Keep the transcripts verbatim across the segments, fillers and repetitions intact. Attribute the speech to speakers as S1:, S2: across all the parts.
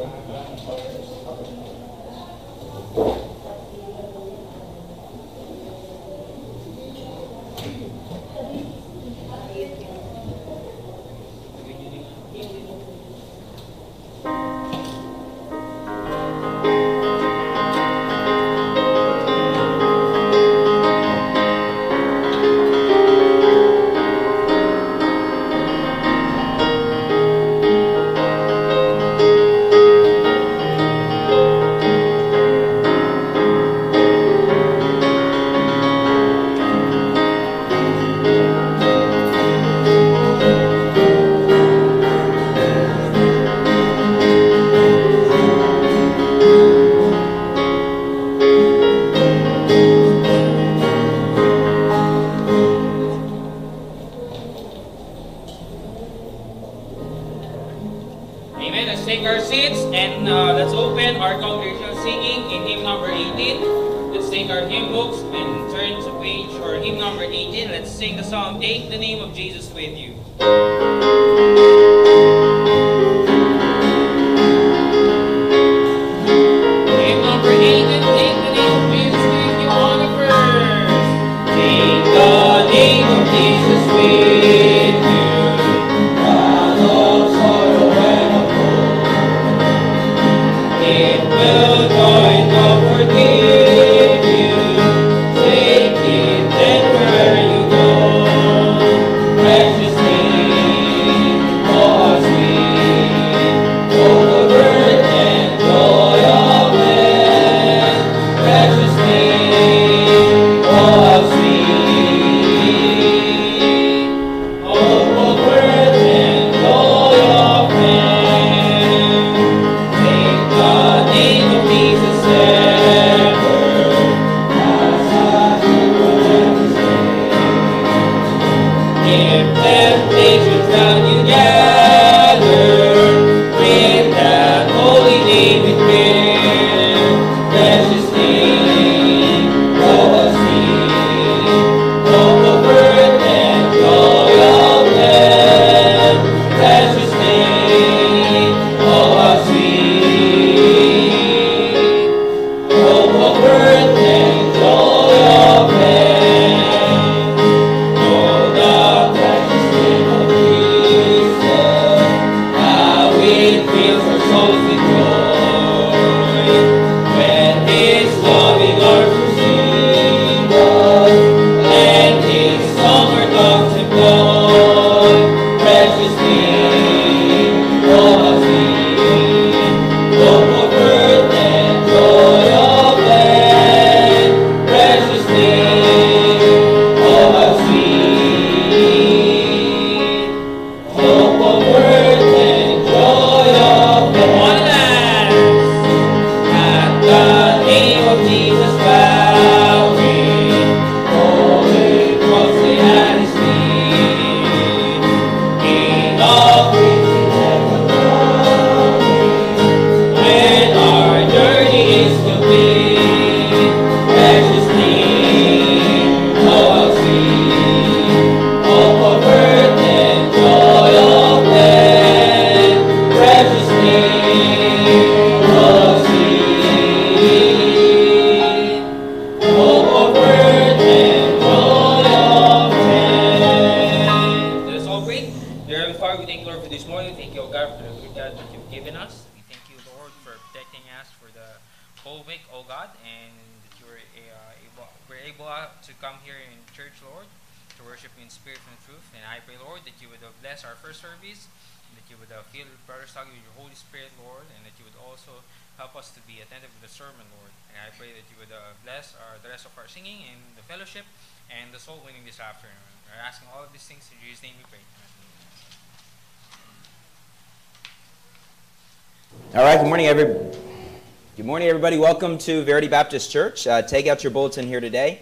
S1: All right, good morning, every, good morning, everybody. Welcome to Verity Baptist Church. Uh, take out your bulletin here today.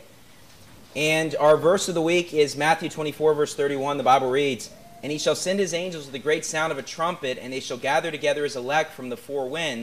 S1: And our verse of the week is Matthew twenty-four, verse thirty-one. The Bible reads, "And he shall send his angels with the great sound of a trumpet, and they shall gather together his elect from the four winds,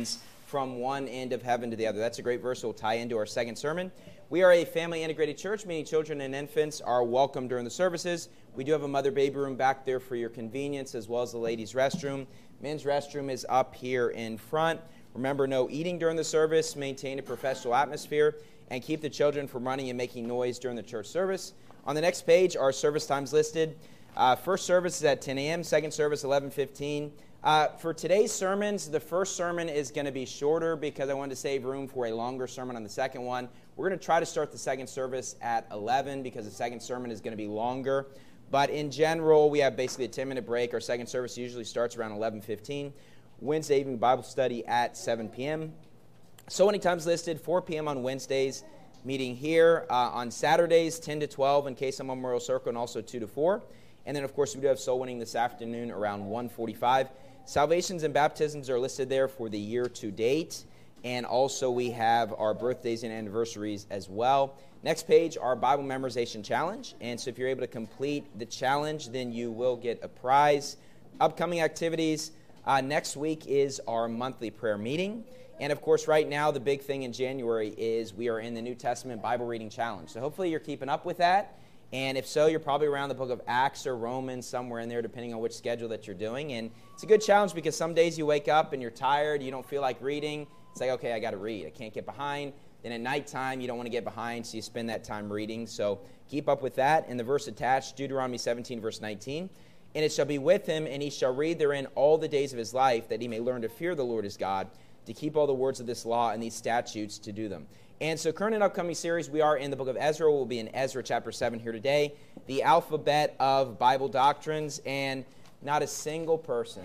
S1: from one end of heaven to the other. That's a great verse. It will tie into our second sermon. We are a family-integrated church, meaning children and infants are welcome during the services. We do have a mother baby room back there for your convenience, as well as the ladies' restroom. Men's restroom is up here in front. Remember, no eating during the service. Maintain a professional atmosphere, and keep the children from running and making noise during the church service. On the next page, our service times listed. Uh, first service is at ten a.m., second service eleven fifteen. Uh, for today's sermons, the first sermon is going to be shorter because I wanted to save room for a longer sermon on the second one. We're going to try to start the second service at eleven because the second sermon is going to be longer. But in general, we have basically a ten-minute break. Our second service usually starts around eleven fifteen. Wednesday evening Bible study at seven p.m. So many times listed, four p.m. on Wednesdays, meeting here. Uh, on Saturdays, ten to twelve in Case Memorial Circle, and also two to four. And then, of course, we do have soul winning this afternoon around one forty-five. Salvations and baptisms are listed there for the year to date. And also we have our birthdays and anniversaries as well. Next page, our Bible memorization challenge. And so if you're able to complete the challenge, then you will get a prize. Upcoming activities, uh, next week is our monthly prayer meeting. And of course, right now, the big thing in January is we are in the New Testament Bible reading challenge. So hopefully you're keeping up with that. And if so, you're probably around the book of Acts or Romans, somewhere in there, depending on which schedule that you're doing. And it's a good challenge because some days you wake up and you're tired, you don't feel like reading. It's like, okay, I got to read. I can't get behind. Then at nighttime, you don't want to get behind, so you spend that time reading. So keep up with that. And the verse attached, Deuteronomy seventeen, verse nineteen. And it shall be with him, and he shall read therein all the days of his life, that he may learn to fear the Lord his God, to keep all the words of this law and these statutes to do them. And so current and upcoming series, we are in the book of Ezra. We'll be in Ezra chapter seven here today. The alphabet of Bible doctrines, and not a single person,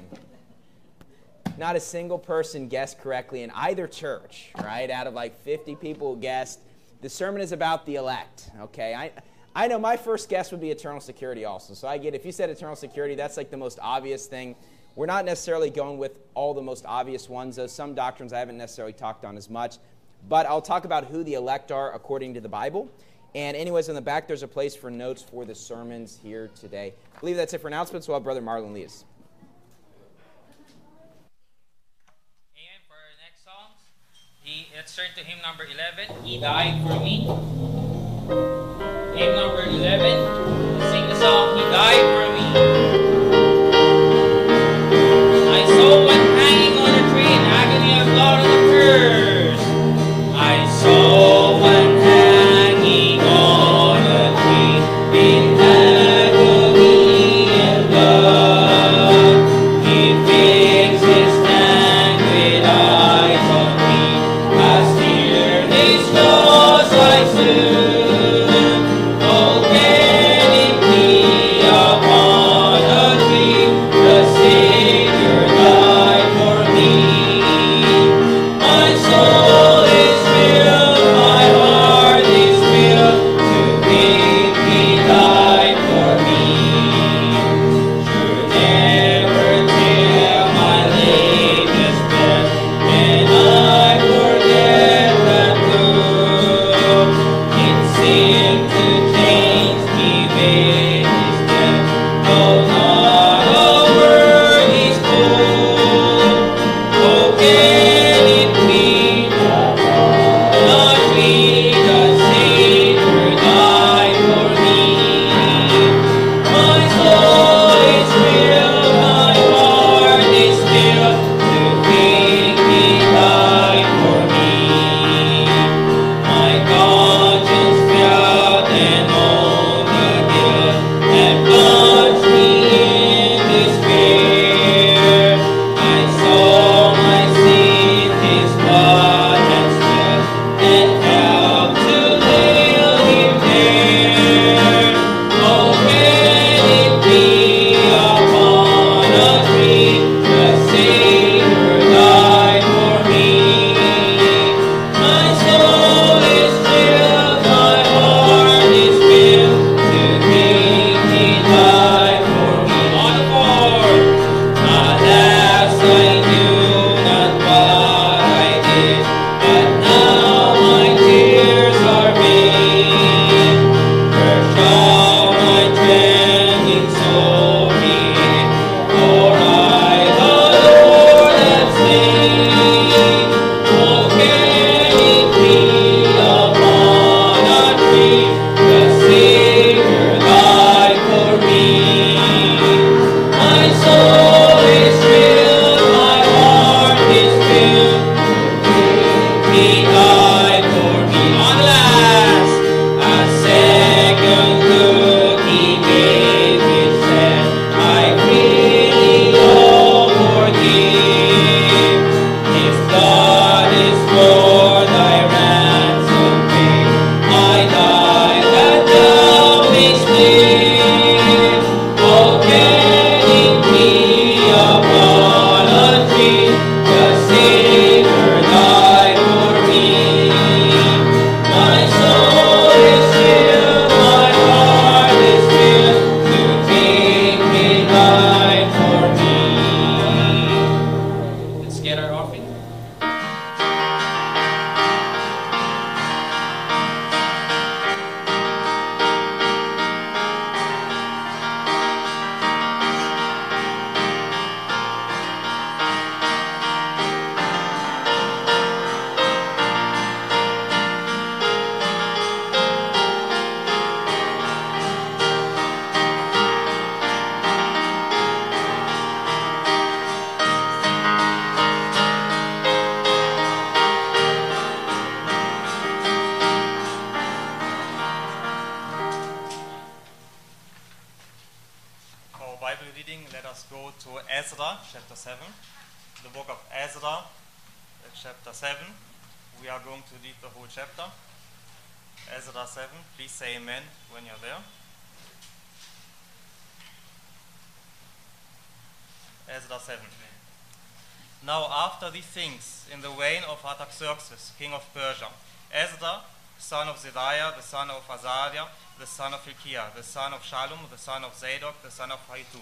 S1: not a single person guessed correctly in either church, right? Out of like fifty people who guessed, the sermon is about the elect, okay? I I know my first guess would be eternal security also. So I get, if you said eternal security, that's like the most obvious thing. We're not necessarily going with all the most obvious ones, though some doctrines I haven't necessarily talked on as much. But I'll talk about who the elect are according to the Bible. And anyways, in the back, there's a place for notes for the sermons here today. I believe that's it for announcements. We'll have Brother Marlon lead us.
S2: Amen. For our next songs, he, let's turn to hymn number eleven, He Died For Me. Hymn number eleven, sing the song, He Died For Me. I saw one hanging on a tree in agony of blood on the curse. I saw one hanging on a tree in agony and blood. He fixed his languid eyes on me, as tears his nose I soon. Oh, can it be upon
S3: to Ezra, chapter seven. The book of Ezra, uh, chapter seven. We are going to read the whole chapter. Ezra seven. Please say amen when you're there. Ezra seven. Now after these things, in the reign of Artaxerxes, king of Persia, Ezra, son of Zediah, the son of Azariah, the son of Hilkiah, the son of Shallum, the son of Zadok, the son of Ahitub,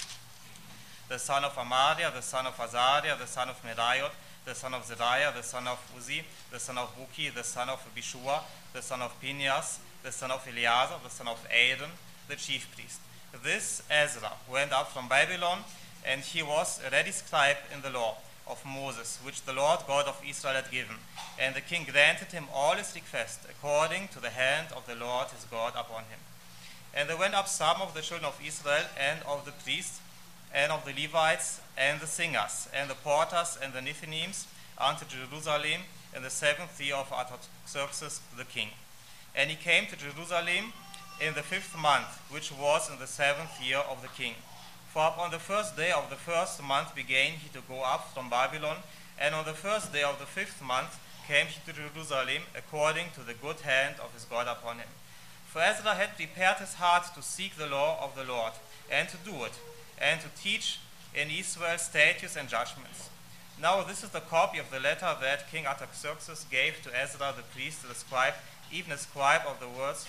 S3: the son of Amariah, the son of Azariah, the son of Meraiot, the son of Zediah, the son of Uzzi, the son of Buki, the son of Bishua, the son of Phinehas, the son of Eleazar, the son of Aaron, the chief priest. This Ezra went up from Babylon, and he was a ready scribe in the law of Moses, which the Lord God of Israel had given. And the king granted him all his requests, according to the hand of the Lord his God upon him. And there went up some of the children of Israel, and of the priests, and of the Levites, and the singers, and the porters, and the Nethinims, unto Jerusalem in the seventh year of Artaxerxes the king. And he came to Jerusalem in the fifth month, which was in the seventh year of the king. For upon the first day of the first month began he to go up from Babylon, and on the first day of the fifth month came he to Jerusalem, according to the good hand of his God upon him. For Ezra had prepared his heart to seek the law of the Lord, and to do it, and to teach in Israel statutes and judgments. Now this is the copy of the letter that King Artaxerxes gave to Ezra the priest, the scribe, even a scribe of the words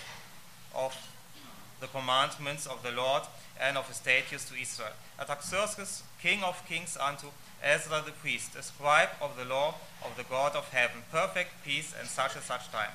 S3: of the commandments of the Lord, and of his statutes to Israel. Artaxerxes, king of kings, unto Ezra the priest, a scribe of the law of the God of heaven, perfect peace and such and such time.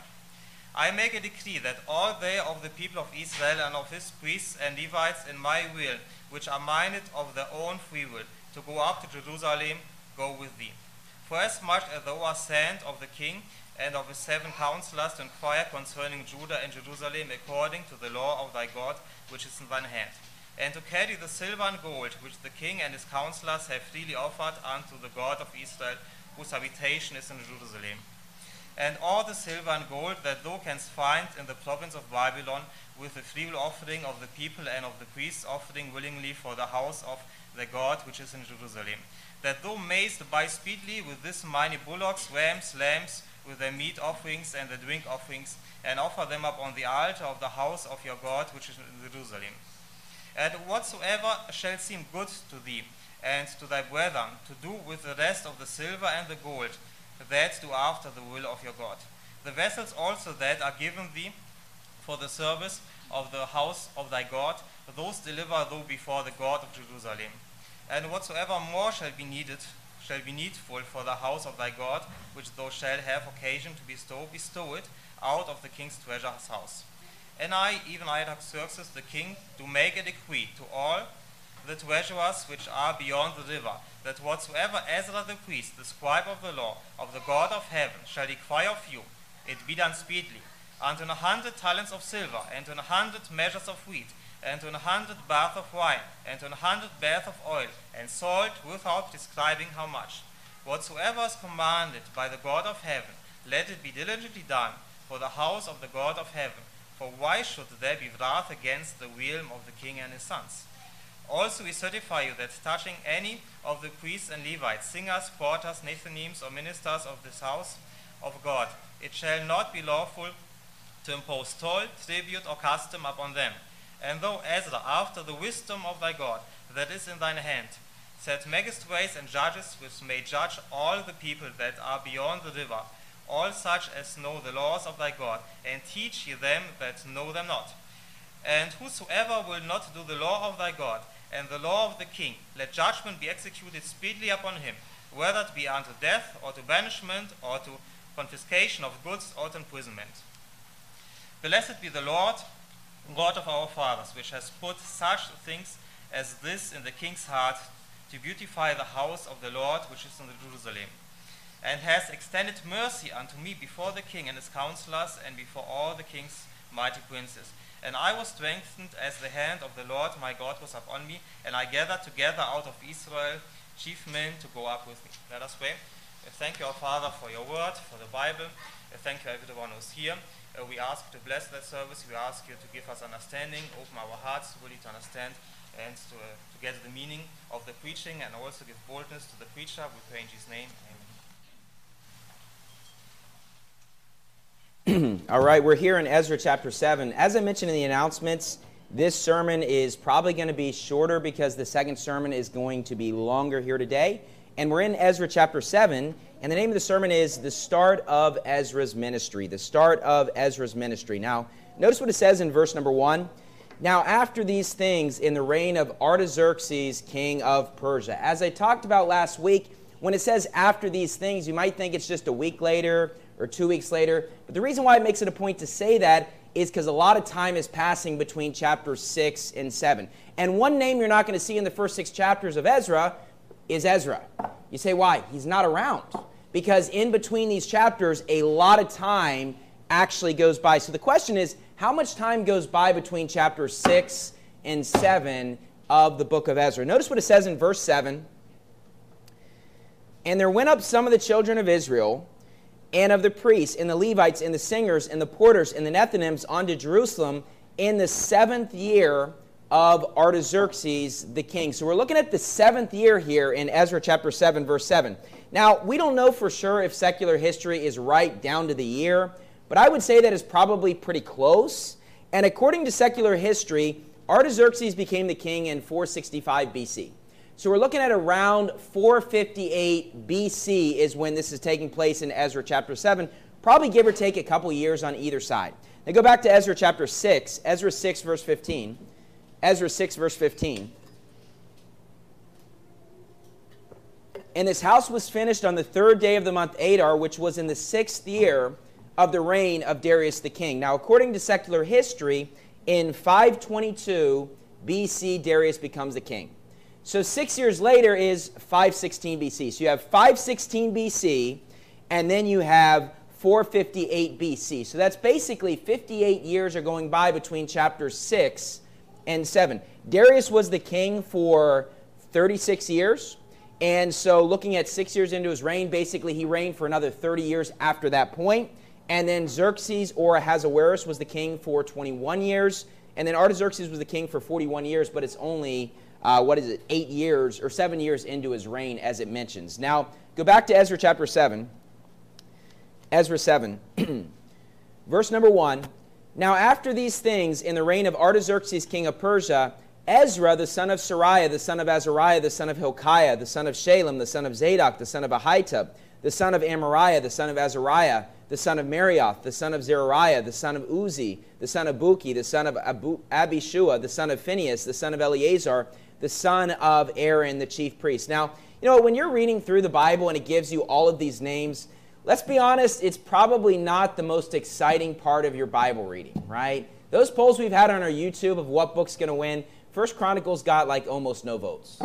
S3: I make a decree that all they of the people of Israel and of his priests and Levites in my will, which are minded of their own free will, to go up to Jerusalem, go with thee. For as much as thou art sent of the king and of his seven counselors to inquire concerning Judah and Jerusalem according to the law of thy God, which is in thine hand, and to carry the silver and gold which the king and his counselors have freely offered unto the God of Israel, whose habitation is in Jerusalem. And all the silver and gold that thou canst find in the province of Babylon, with the freewill offering of the people and of the priests offering willingly for the house of the God which is in Jerusalem, that thou mayest buy speedily with this many bullocks, rams, lambs, with their meat offerings and the drink offerings, and offer them upon the altar of the house of your God which is in Jerusalem. And whatsoever shall seem good to thee and to thy brethren, to do with the rest of the silver and the gold, that do after the will of your God. The vessels also that are given thee for the service of the house of thy God, those deliver thou before the God of Jerusalem. And whatsoever more shall be needed, shall be needful for the house of thy God, which thou shalt have occasion to bestow, bestow it out of the king's treasure's house. And I, even I, Artaxerxes the king, do make a decree to all the treasurers which are beyond the river, that whatsoever Ezra the priest, the scribe of the law of the God of heaven, shall require of you, it be done speedily, unto an hundred talents of silver, and to an hundred measures of wheat, and to an hundred baths of wine, and to an hundred baths of oil, and salt, without prescribing how much. Whatsoever is commanded by the God of heaven, let it be diligently done for the house of the God of heaven. For why should there be wrath against the realm of the king and his sons? Also we certify you that touching any of the priests and Levites, singers, porters, Nethinims, or ministers of this house of God, it shall not be lawful to impose toll, tribute, or custom upon them. And though Ezra, after the wisdom of thy God that is in thine hand, set magistrates and judges which may judge all the people that are beyond the river, all such as know the laws of thy God, and teach ye them that know them not. And whosoever will not do the law of thy God, and the law of the king, let judgment be executed speedily upon him, whether it be unto death, or to banishment, or to confiscation of goods, or to imprisonment. Blessed be the Lord, God of our fathers, which has put such things as this in the king's heart, to beautify the house of the Lord which is in Jerusalem, and has extended mercy unto me before the king and his counselors, and before all the king's mighty princes. And I was strengthened as the hand of the Lord my God was upon me, and I gathered together out of Israel chief men to go up with me. Let us pray. Uh, thank you, our Father, for your word, for the Bible. Uh, thank you, everyone who's here. Uh, we ask you to bless that service. We ask you to give us understanding, open our hearts really to understand and to, uh, to get the meaning of the preaching and also give boldness to the preacher. We pray in Jesus' name. Amen.
S1: All right, we're here in Ezra chapter seven. As I mentioned in the announcements, this sermon is probably going to be shorter because the second sermon is going to be longer here today. And we're in Ezra chapter seven, and the name of the sermon is The Start of Ezra's Ministry. The Start of Ezra's Ministry. Now, notice what it says in verse number one. Now, after these things, in the reign of Artaxerxes, king of Persia. As I talked about last week, when it says after these things, you might think it's just a week later or two weeks later. But the reason why it makes it a point to say that is because a lot of time is passing between chapters six and seven. And one name you're not going to see in the first six chapters of Ezra is Ezra. You say, why? He's not around. Because in between these chapters, a lot of time actually goes by. So the question is, how much time goes by between chapters six and seven of the book of Ezra? Notice what it says in verse seven. And there went up some of the children of Israel, and of the priests, and the Levites, and the singers, and the porters, and the Nethinims unto Jerusalem in the seventh year of Artaxerxes the king. So we're looking at the seventh year here in Ezra chapter seven, verse seven. Now, we don't know for sure if secular history is right down to the year, but I would say that is probably pretty close. And according to secular history, Artaxerxes became the king in four sixty-five B C. So we're looking at around four fifty-eight B C is when this is taking place in Ezra chapter seven, probably give or take a couple years on either side. Now go back to Ezra chapter six, Ezra six verse fifteen. Ezra six verse fifteen. And this house was finished on the third day of the month Adar, which was in the sixth year of the reign of Darius the king. Now according to secular history, in five twenty-two B C, Darius becomes the king. So six years later is five sixteen B C. So you have five sixteen B C, and then you have four fifty-eight B C. So that's basically fifty-eight years are going by between chapters six and seven. Darius was the king for thirty-six years. And so looking at six years into his reign, basically he reigned for another thirty years after that point. And then Xerxes or Ahasuerus was the king for twenty-one years. And then Artaxerxes was the king for forty-one years, but it's only... Uh, what is it, eight years or seven years into his reign, as it mentions. Now, go back to Ezra chapter seven. Ezra seven, verse number one. Now, after these things, in the reign of Artaxerxes, king of Persia, Ezra, the son of Sariah, the son of Azariah, the son of Hilkiah, the son of Shalem, the son of Zadok, the son of Ahitub, the son of Amariah, the son of Azariah, the son of Marioth, the son of Zerariah, the son of Uzi, the son of Buki, the son of Abu, Abishua, the son of Phinehas, the son of Eleazar, the son of Aaron, the chief priest. Now, you know, when you're reading through the Bible and it gives you all of these names, let's be honest, it's probably not the most exciting part of your Bible reading, right? Those polls we've had on our YouTube of what book's going to win, First Chronicles got like almost no votes.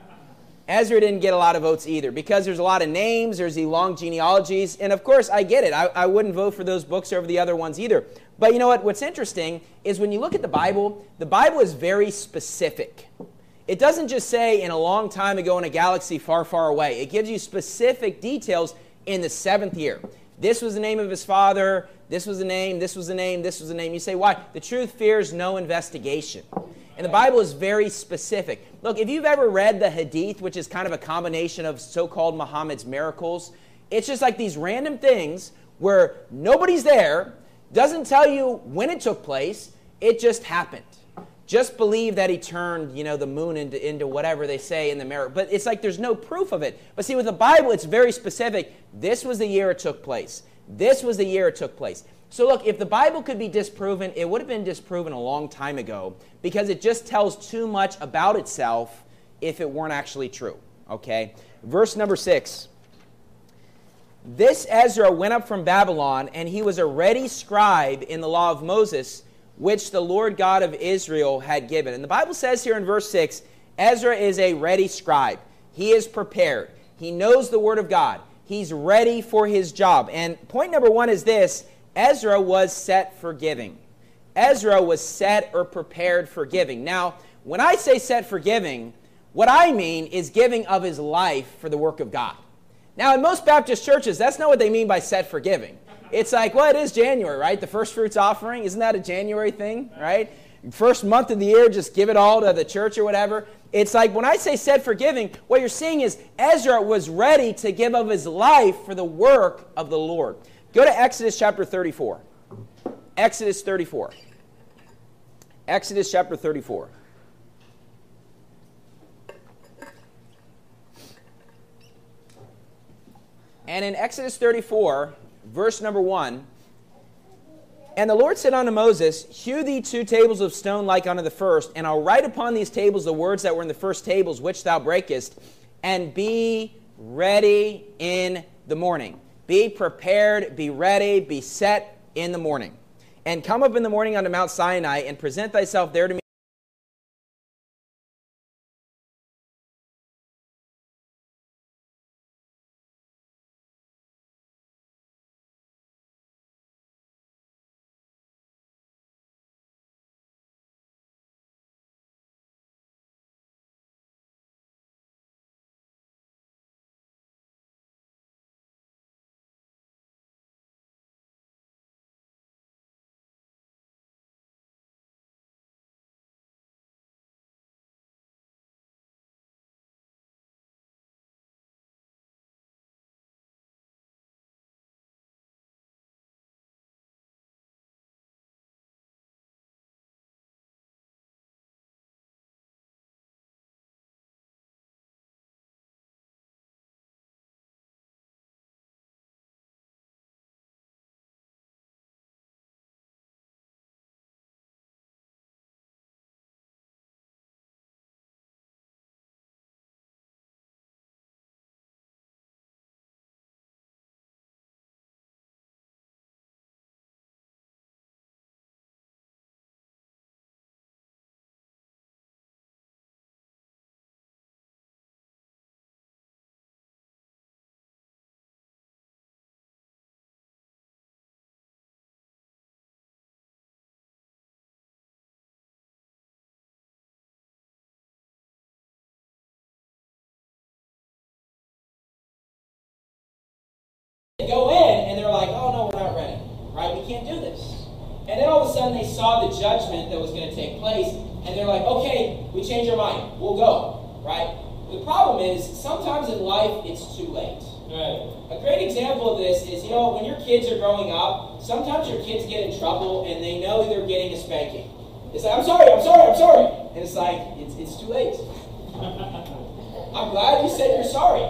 S1: Ezra didn't get a lot of votes either because there's a lot of names, there's the long genealogies, and of course, I get it. I, I wouldn't vote for those books over the other ones either. But you know what? What's interesting is when you look at the Bible, the Bible is very specific. It doesn't just say in a long time ago in a galaxy far, far away. It gives you specific details in the seventh year. This was the name of his father. This was the name. This was the name. This was the name. You say, why? The truth fears no investigation. And the Bible is very specific. Look, if you've ever read the Hadith, which is kind of a combination of so-called Muhammad's miracles, it's just like these random things where nobody's there, doesn't tell you when it took place, it just happened. Just believe that he turned, you know, the moon into, into whatever they say in the mirror. But it's like there's no proof of it. But see, with the Bible, it's very specific. This was the year it took place. This was the year it took place. So look, if the Bible could be disproven, it would have been disproven a long time ago because it just tells too much about itself if it weren't actually true. Okay? Verse number six. This Ezra went up from Babylon, and he was a ready scribe in the law of Moses, which the Lord God of Israel had given. And the Bible says here in verse six, Ezra is a ready scribe. He is prepared. He knows the Word of God. He's ready for his job. And point number one is this, Ezra was set for giving. Ezra was set or prepared for giving. Now, when I say set for giving, what I mean is giving of his life for the work of God. Now, in most Baptist churches, that's not what they mean by set for giving. It's like, well, it is January, right? The first fruits offering, isn't that a January thing, right? first month of the year, just give it all to the church or whatever. It's like when I say said forgiving, what you're seeing is Ezra was ready to give of his life for the work of the Lord. Go to Exodus chapter thirty-four. Exodus thirty-four. Exodus chapter thirty-four. And in Exodus thirty-four, verse number one, and the Lord said unto Moses, hew thee two tables of stone like unto the first, and I'll write upon these tables the words that were in the first tables, which thou breakest, and be ready in the morning. Be prepared, be ready, be set in the morning. And come up in the morning unto Mount Sinai, and present thyself there to me. They go in, and they're like, oh, no, we're not ready, right? We can't do this. And then all of a sudden, they saw the judgment that was going to take place, and they're like, okay, we change our mind. We'll go, right? The problem is, sometimes in life, it's too late. Right. A great example of this is, you know, when your kids are growing up, sometimes your kids get in trouble, and they know they're getting a spanking. It's like, I'm sorry, I'm sorry, I'm sorry. And it's like, it's, it's too late. I'm glad you said you're sorry.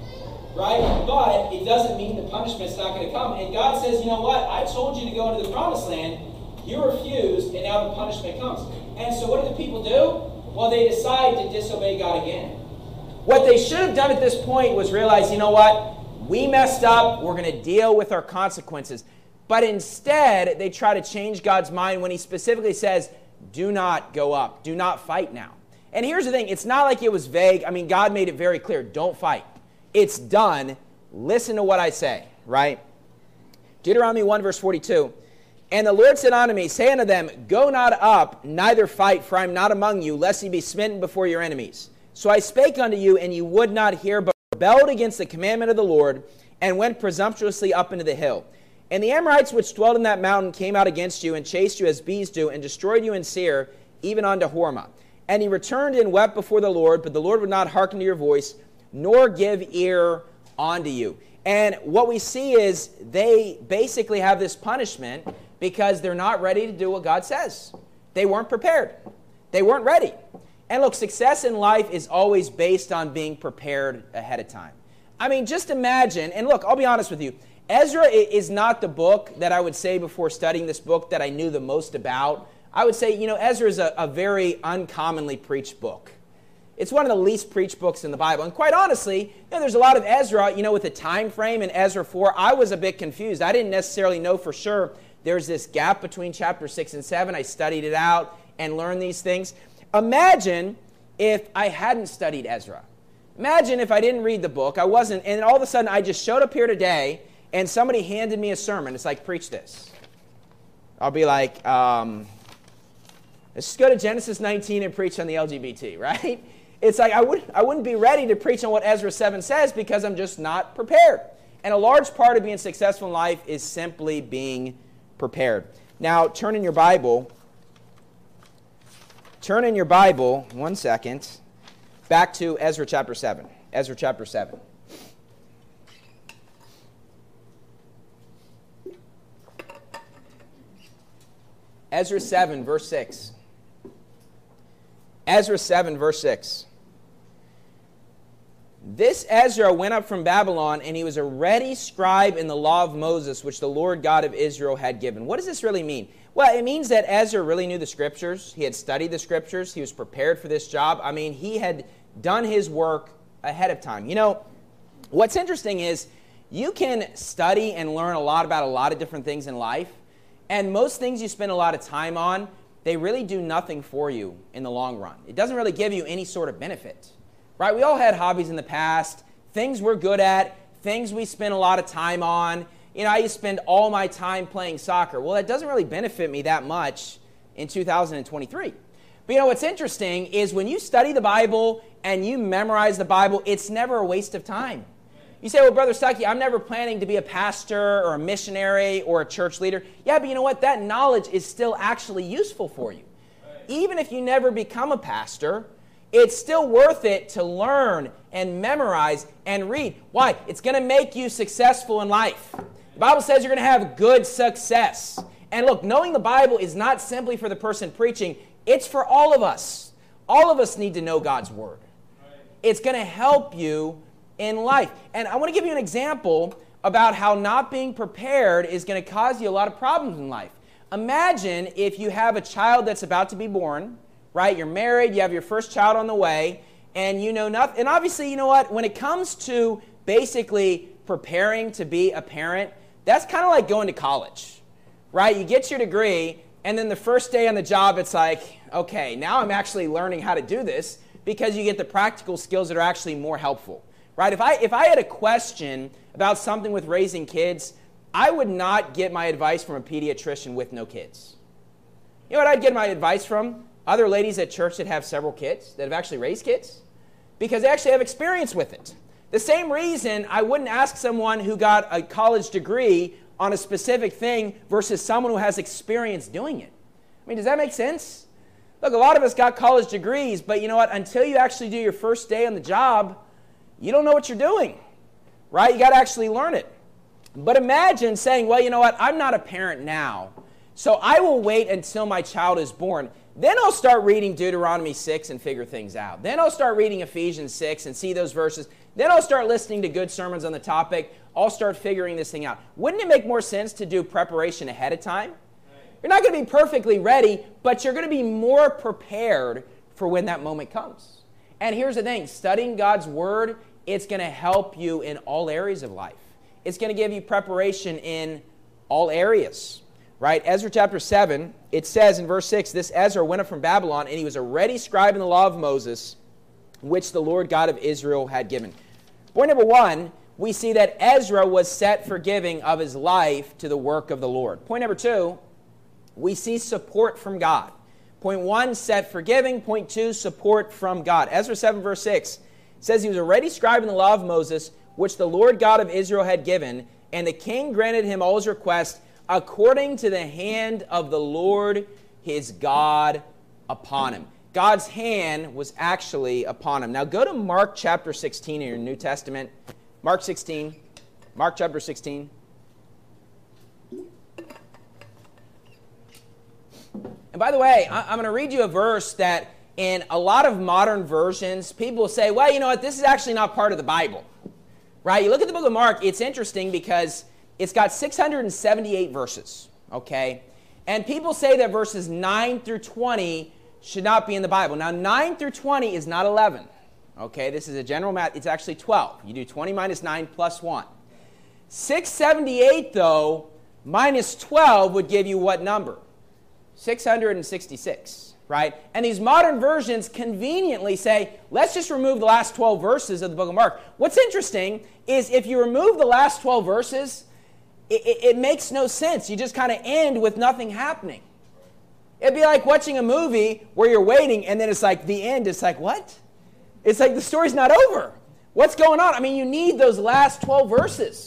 S1: Right? But it doesn't mean the punishment's not going to come. And God says, you know what? I told you to go into the promised land. You refused, and now the punishment comes. And so what do the people do? Well, they decide to disobey God again. What they should have done at this point was realize, you know what? We messed up. We're going to deal with our consequences. But instead, they try to change God's mind when he specifically says, do not go up. Do not fight now. And here's the thing. It's not like it was vague. I mean, God made it very clear. Don't fight. It's done. Listen to what I say, right? Deuteronomy one, verse forty-two. And the Lord said unto me, say unto them, go not up, neither fight, for I am not among you, lest ye be smitten before your enemies. So I spake unto you, and ye would not hear, but rebelled against the commandment of the Lord, and went presumptuously up into the hill. And the Amorites which dwelt in that mountain came out against you, and chased you as bees do, and destroyed you in Seir, even unto Hormah. And he returned and wept before the Lord, but the Lord would not hearken to your voice, nor give ear unto you. And what we see is they basically have this punishment because they're not ready to do what God says. They weren't prepared. They weren't ready. And look, success in life is always based on being prepared ahead of time. I mean, just imagine, and look, I'll be honest with you, Ezra is not the book that I would say before studying this book that I knew the most about. I would say, you know, Ezra is a, a very uncommonly preached book. It's one of the least preached books in the Bible. And quite honestly, you know, there's a lot of Ezra, you know, with the time frame in Ezra four. I was a bit confused. I didn't necessarily know for sure there's this gap between chapter six and seven. I studied it out and learned these things. Imagine if I hadn't studied Ezra. Imagine if I didn't read the book. I wasn't, and all of a sudden I just showed up here today and somebody handed me a sermon. It's like, preach this. I'll be like, um, let's just go to Genesis nineteen and preach on the L G B T, right? It's like I, would, I wouldn't be ready to preach on what Ezra seven says because I'm just not prepared. And a large part of being successful in life is simply being prepared. Now, turn in your Bible turn in your Bible, one second, back to Ezra chapter seven. Ezra chapter seven. Ezra seven, verse six. Ezra seven, verse six. This Ezra went up from Babylon, and he was a ready scribe in the law of Moses, which the Lord God of Israel had given. What does this really mean? Well, it means that Ezra really knew the Scriptures. He had studied the Scriptures. He was prepared for this job. I mean, he had done his work ahead of time. You know, what's interesting is you can study and learn a lot about a lot of different things in life, and most things you spend a lot of time on, they really do nothing for you in the long run. It doesn't really give you any sort of benefit, right? We all had hobbies in the past, things we're good at, things we spend a lot of time on. You know, I used to spend all my time playing soccer. Well, that doesn't really benefit me that much in two thousand twenty-three. But you know, what's interesting is when you study the Bible and you memorize the Bible, it's never a waste of time. You say, well, Brother Stuckey, I'm never planning to be a pastor or a missionary or a church leader. Yeah, but you know what? That knowledge is still actually useful for you. Even if you never become a pastor, it's still worth it to learn and memorize and read. Why? It's going to make you successful in life. The Bible says you're going to have good success. And look, knowing the Bible is not simply for the person preaching. It's for all of us. All of us need to know God's Word. It's going to help you in life. And I want to give you an example about how not being prepared is going to cause you a lot of problems in life. Imagine if you have a child that's about to be born, right? You're married, you have your first child on the way, and you know nothing. And obviously, you know what? When it comes to basically preparing to be a parent, that's kind of like going to college, right? You get your degree, and then the first day on the job, it's like, okay, now I'm actually learning how to do this because you get the practical skills that are actually more helpful, right? If I, if I had a question about something with raising kids, I would not get my advice from a pediatrician with no kids. You know what I'd get my advice from? Other ladies at church that have several kids, that have actually raised kids, because they actually have experience with it. The same reason I wouldn't ask someone who got a college degree on a specific thing versus someone who has experience doing it. I mean, does that make sense? Look, a lot of us got college degrees, but you know what? Until you actually do your first day on the job, you don't know what you're doing, right? You got to actually learn it. But imagine saying, well, you know what? I'm not a parent now, so I will wait until my child is born. Then I'll start reading Deuteronomy six and figure things out. Then I'll start reading Ephesians six and see those verses. Then I'll start listening to good sermons on the topic. I'll start figuring this thing out. Wouldn't it make more sense to do preparation ahead of time? You're not going to be perfectly ready, but you're going to be more prepared for when that moment comes. And here's the thing. Studying God's Word, it's going to help you in all areas of life. It's going to give you preparation in all areas. Right? Ezra chapter seven, it says in verse six, this Ezra went up from Babylon, and he was a ready scribe in the law of Moses, which the Lord God of Israel had given. Point number one, we see that Ezra was set for giving of his life to the work of the Lord. Point number two, we see support from God. Point one, set for giving. Point two, support from God. Ezra seven, verse six says he was a ready scribe in the law of Moses, which the Lord God of Israel had given, and the king granted him all his requests according to the hand of the Lord his God upon him. God's hand was actually upon him. Now go to Mark chapter sixteen in your New Testament. Mark sixteen. Mark chapter sixteen. And by the way, I'm going to read you a verse that in a lot of modern versions, people say, well, you know what, this is actually not part of the Bible. Right? You look at the book of Mark, it's interesting because it's got six hundred seventy-eight verses, okay? And people say that verses nine through twenty should not be in the Bible. Now, nine through twenty is not eleven, okay? This is a general math. It's actually twelve. You do twenty minus nine plus one. six seventy-eight, though, minus twelve would give you what number? six hundred sixty-six, right? And these modern versions conveniently say, let's just remove the last twelve verses of the book of Mark. What's interesting is if you remove the last twelve verses, it, it, it makes no sense. You just kind of end with nothing happening. It'd be like watching a movie where you're waiting and then it's like the end. It's like, what? It's like the story's not over. What's going on? I mean, you need those last twelve verses,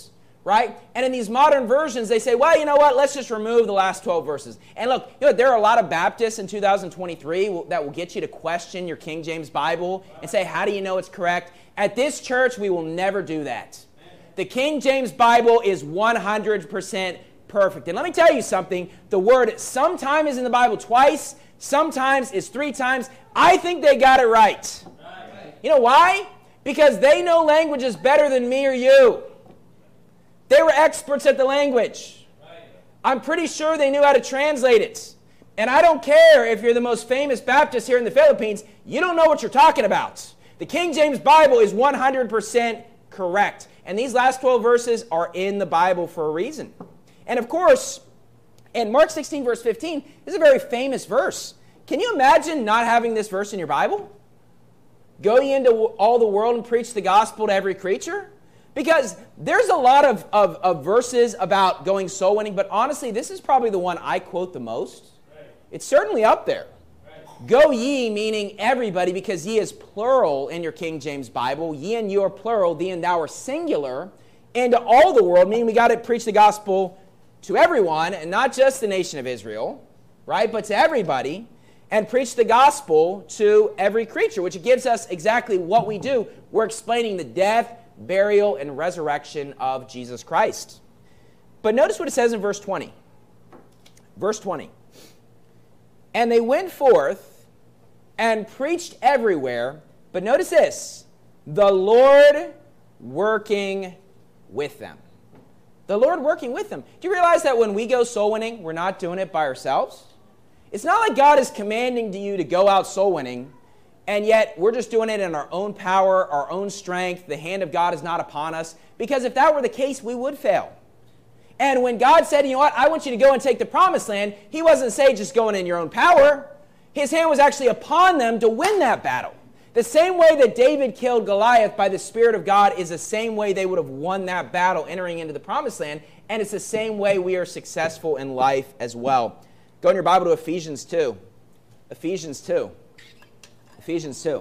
S1: right? And in these modern versions, they say, well, you know what, let's just remove the last twelve verses. And look, you know, there are a lot of Baptists in two thousand twenty-three that will get you to question your King James Bible and say, how do you know it's correct? At this church, we will never do that. The King James Bible is one hundred percent perfect. And let me tell you something, the word sometime is in the Bible twice, sometimes is three times. I think they got it right. You know why? Because they know languages better than me or you. They were experts at the language. I'm pretty sure they knew how to translate it. And I don't care if you're the most famous Baptist here in the Philippines, you don't know what you're talking about. The King James Bible is one hundred percent correct. And these last twelve verses are in the Bible for a reason. And of course, in Mark sixteen, verse fifteen, this is a very famous verse. Can you imagine not having this verse in your Bible? Go ye into all the world and preach the gospel to every creature? Because there's a lot of, of, of verses about going soul winning, but honestly, this is probably the one I quote the most. Right. It's certainly up there. Right. Go ye, meaning everybody, because ye is plural in your King James Bible. Ye and you are plural, thee and thou are singular. Into all the world, meaning we got to preach the gospel to everyone, and not just the nation of Israel, right, but to everybody. And preach the gospel to every creature, which gives us exactly what we do. We're explaining the death, burial, and resurrection of Jesus Christ. But notice what it says in verse twenty. Verse twenty. And they went forth and preached everywhere. But notice this. The Lord working with them. The Lord working with them. Do you realize that when we go soul winning, we're not doing it by ourselves? It's not like God is commanding to you to go out soul winning, and yet we're just doing it in our own power, our own strength. The hand of God is not upon us. Because if that were the case, we would fail. And when God said, you know what, I want you to go and take the promised land, he wasn't saying just going in your own power. His hand was actually upon them to win that battle. The same way that David killed Goliath by the Spirit of God is the same way they would have won that battle entering into the promised land. And it's the same way we are successful in life as well. Go in your Bible to Ephesians two. Ephesians two. Ephesians two.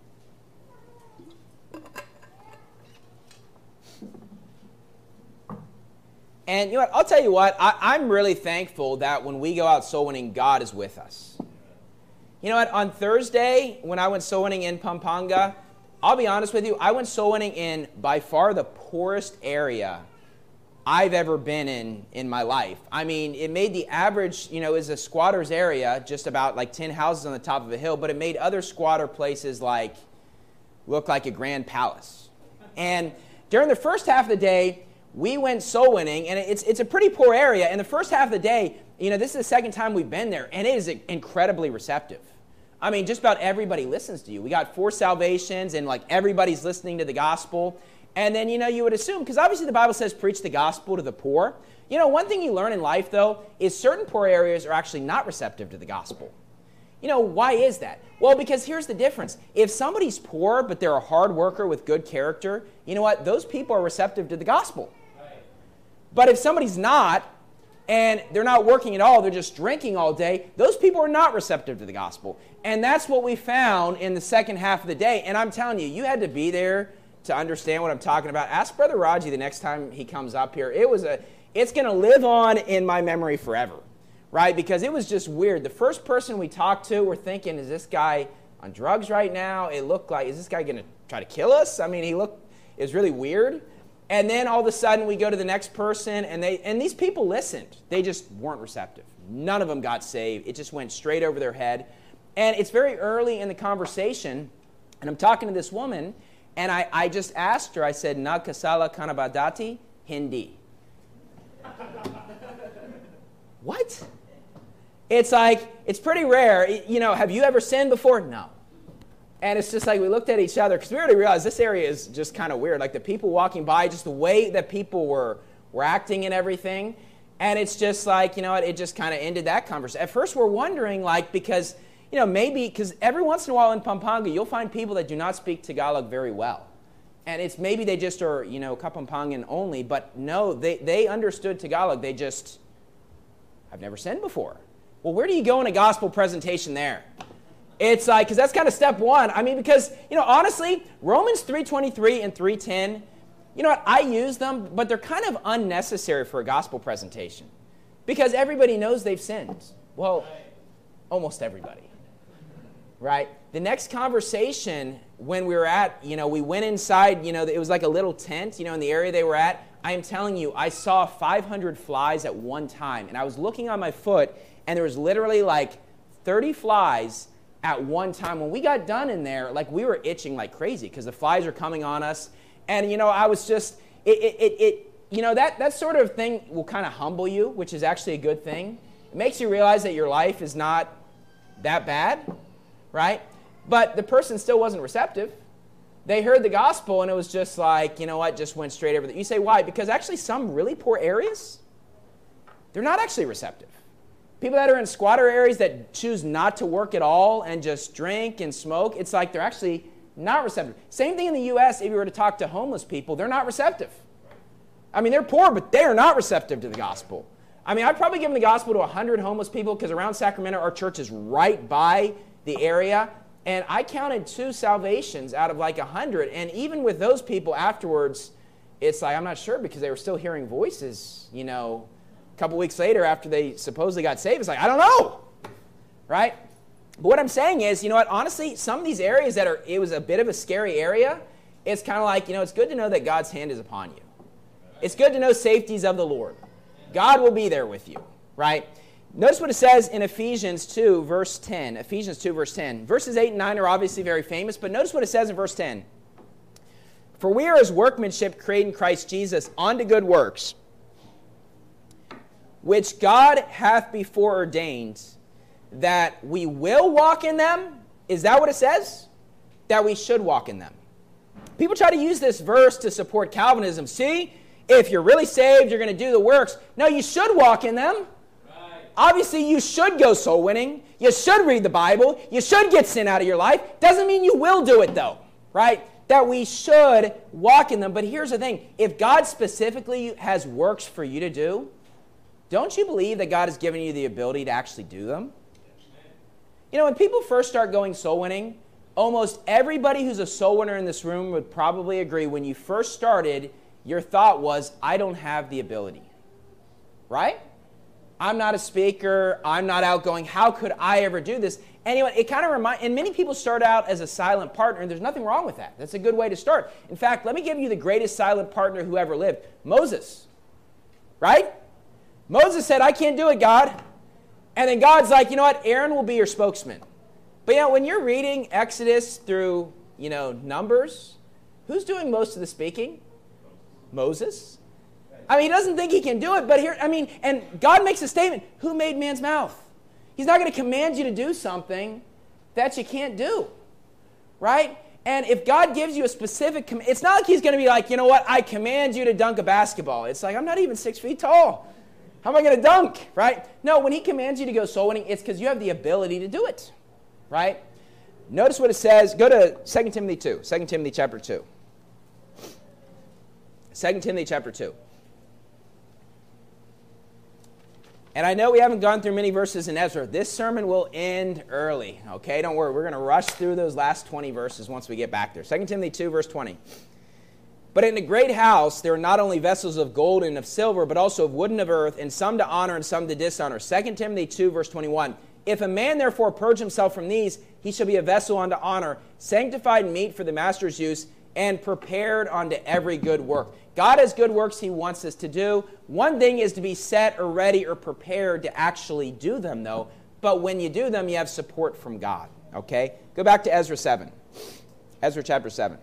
S1: And you know what? I'll tell you what. I, I'm really thankful that when we go out soul winning, God is with us. You know what? On Thursday, when I went soul winning in Pampanga, I'll be honest with you, I went soul winning in by far the poorest area I've ever been in in my life. I mean, it made the average, you know, is a squatter's area, just about like ten houses on the top of a hill, but it made other squatter places like look like a grand palace. And during the first half of the day, we went soul winning, and it's it's a pretty poor area. And the first half of the day, you know, this is the second time we've been there, and it is incredibly receptive. I mean, just about everybody listens to you. We got four salvations, and like everybody's listening to the gospel. And then, you know, you would assume, because obviously the Bible says preach the gospel to the poor. You know, one thing you learn in life, though, is certain poor areas are actually not receptive to the gospel. You know, why is that? Well, because here's the difference. If somebody's poor, but they're a hard worker with good character, you know what? Those people are receptive to the gospel. Right. But if somebody's not, and they're not working at all, they're just drinking all day, those people are not receptive to the gospel. And that's what we found in the second half of the day. And I'm telling you, you had to be there to understand what I'm talking about. Ask Brother Raji the next time he comes up here. It was a, it's going to live on in my memory forever, right? Because it was just weird. The first person we talked to, we're thinking, is this guy on drugs right now? It looked like, is this guy going to try to kill us? I mean, he looked, it was really weird. And then all of a sudden we go to the next person, and they and these people listened. They just weren't receptive. None of them got saved. It just went straight over their head. And it's very early in the conversation, and I'm talking to this woman, and I, I just asked her, I said, Nagkasala Kanabadati, Hindi. What? It's like, it's pretty rare. You know, have you ever sinned before? No. And it's just like we looked at each other, because we already realized this area is just kind of weird. Like the people walking by, just the way that people were, were acting and everything. And it's just like, you know what, it just kind of ended that conversation. At first we're wondering, like, because, you know, maybe, because every once in a while in Pampanga, you'll find people that do not speak Tagalog very well. And it's maybe they just are, you know, Kapampangan only, but no, they, they understood Tagalog. They just, I've never sinned before. Well, where do you go in a gospel presentation there? It's like, because that's kind of step one. I mean, because, you know, honestly, Romans three twenty-three and three ten, You know what? I use them, but they're kind of unnecessary for a gospel presentation because everybody knows they've sinned. Well, almost everybody, right? The next conversation when we were at, you know, we went inside, you know, it was like a little tent, you know, in the area they were at. I am telling you, I saw five hundred flies at one time, and I was looking on my foot, and there was literally like thirty flies at one time. When we got done in there, like we were itching like crazy because the flies are coming on us. And, you know, I was just, it, it, it, it you know, that, that sort of thing will kind of humble you, which is actually a good thing. It makes you realize that your life is not that bad, right? But the person still wasn't receptive. They heard the gospel, and it was just like, you know what, just went straight over there. You say, why? Because actually some really poor areas, they're not actually receptive. People that are in squatter areas that choose not to work at all and just drink and smoke, it's like they're actually not receptive. Same thing in the U S if you were to talk to homeless people, they're not receptive. I mean, they're poor, but they are not receptive to the gospel. I mean, I'd probably give the gospel to one hundred homeless people because around Sacramento, our church is right by the area. And I counted two salvations out of like one hundred. And even with those people afterwards, it's like, I'm not sure because they were still hearing voices, you know, a couple weeks later after they supposedly got saved. It's like, I don't know, right? But what I'm saying is, you know what, honestly, some of these areas that are, it was a bit of a scary area, it's kind of like, you know, it's good to know that God's hand is upon you. It's good to know safeties of the Lord. God will be there with you, right? Notice what it says in Ephesians two, verse ten. Ephesians two, verse ten. Verses eight and nine are obviously very famous, but notice what it says in verse ten. For we are his workmanship created in Christ Jesus unto good works, which God hath before ordained that we will walk in them. Is that what it says? That we should walk in them. People try to use this verse to support Calvinism. See, if you're really saved, you're going to do the works. No, you should walk in them. Right. Obviously, you should go soul winning. You should read the Bible. You should get sin out of your life. Doesn't mean you will do it, though, right? That we should walk in them. But here's the thing. If God specifically has works for you to do, don't you believe that God has given you the ability to actually do them? You know, when people first start going soul winning, almost everybody who's a soul winner in this room would probably agree when you first started, your thought was, I don't have the ability, right? I'm not a speaker. I'm not outgoing. How could I ever do this? Anyway, it kind of reminds, and many people start out as a silent partner, and there's nothing wrong with that. That's a good way to start. In fact, let me give you the greatest silent partner who ever lived, Moses, right? Moses said, I can't do it, God. And then God's like, you know what? Aaron will be your spokesman. But you know, when you're reading Exodus through, you know, Numbers, who's doing most of the speaking? Moses. I mean, he doesn't think he can do it, but here, I mean, and God makes a statement, who made man's mouth? He's not going to command you to do something that you can't do, right? And if God gives you a specific command, it's not like he's going to be like, you know what, I command you to dunk a basketball. It's like, I'm not even six feet tall. How am I going to dunk, right? No, when he commands you to go soul winning, it's because you have the ability to do it, right? Notice what it says. Go to Second Timothy two. Second Timothy chapter two. Second Timothy chapter two. And I know we haven't gone through many verses in Ezra. This sermon will end early, okay? Don't worry. We're going to rush through those last twenty verses once we get back there. Second Timothy two, verse twenty. But in a great house there are not only vessels of gold and of silver, but also of wood and of earth, and some to honor and some to dishonor. Second Timothy two, verse twenty-one. If a man therefore purge himself from these, he shall be a vessel unto honor, sanctified meet for the master's use, and prepared unto every good work. God has good works he wants us to do. One thing is to be set or ready or prepared to actually do them, though. But when you do them, you have support from God. Okay? Go back to Ezra seven. Ezra chapter seven.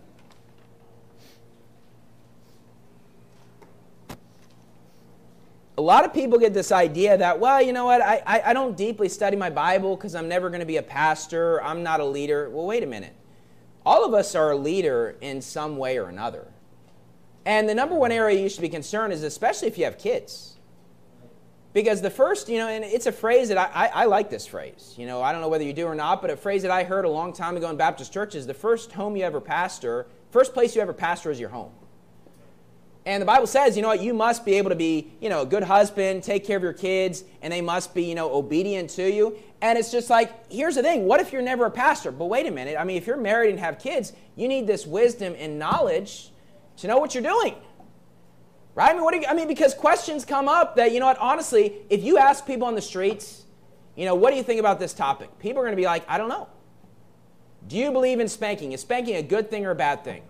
S1: A lot of people get this idea that, well, you know what, I, I, I don't deeply study my Bible because I'm never going to be a pastor. I'm not a leader. Well, wait a minute. All of us are a leader in some way or another. And the number one area you should be concerned is especially if you have kids. Because the first, you know, and it's a phrase that I, I, I like this phrase. You know, I don't know whether you do or not, but a phrase that I heard a long time ago in Baptist churches, the first home you ever pastor, first place you ever pastor is your home. And the Bible says, you know what, you must be able to be, you know, a good husband, take care of your kids, and they must be, you know, obedient to you. And it's just like, here's the thing, what if you're never a pastor? But wait a minute, I mean, if you're married and have kids, you need this wisdom and knowledge to know what you're doing. Right? I mean, what do you, I mean, because questions come up that, you know what, honestly, if you ask people on the streets, you know, what do you think about this topic? People are going to be like, I don't know. Do you believe in spanking? Is spanking a good thing or a bad thing?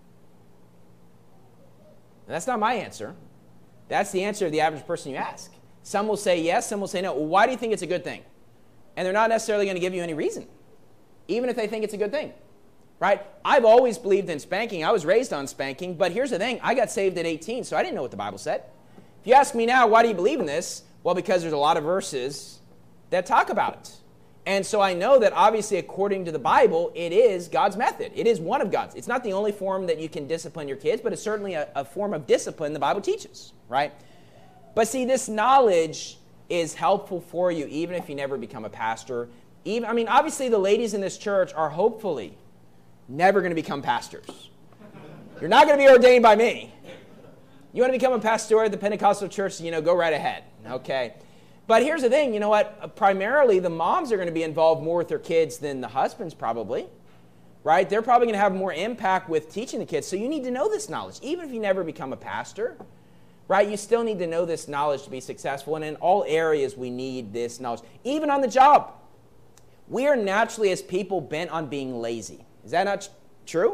S1: And that's not my answer. That's the answer of the average person you ask. Some will say yes, some will say no. Well, why do you think it's a good thing? And they're not necessarily going to give you any reason, even if they think it's a good thing. Right? I've always believed in spanking. I was raised on spanking, but here's the thing. I got saved at eighteen, so I didn't know what the Bible said. If you ask me now, why do you believe in this? Well, because there's a lot of verses that talk about it. And so I know that obviously according to the Bible, it is God's method. It is one of God's. It's not the only form that you can discipline your kids, but it's certainly a, a form of discipline the Bible teaches, right? But see, this knowledge is helpful for you even if you never become a pastor. Even, I mean, obviously the ladies in this church are hopefully never going to become pastors. You're not going to be ordained by me. You want to become a pastor at the Pentecostal church, you know, go right ahead, okay? But here's the thing, you know what? Primarily, the moms are going to be involved more with their kids than the husbands probably, right? They're probably going to have more impact with teaching the kids. So you need to know this knowledge. Even if you never become a pastor, right, you still need to know this knowledge to be successful. And in all areas, we need this knowledge. Even on the job, we are naturally, as people, bent on being lazy. Is that not true?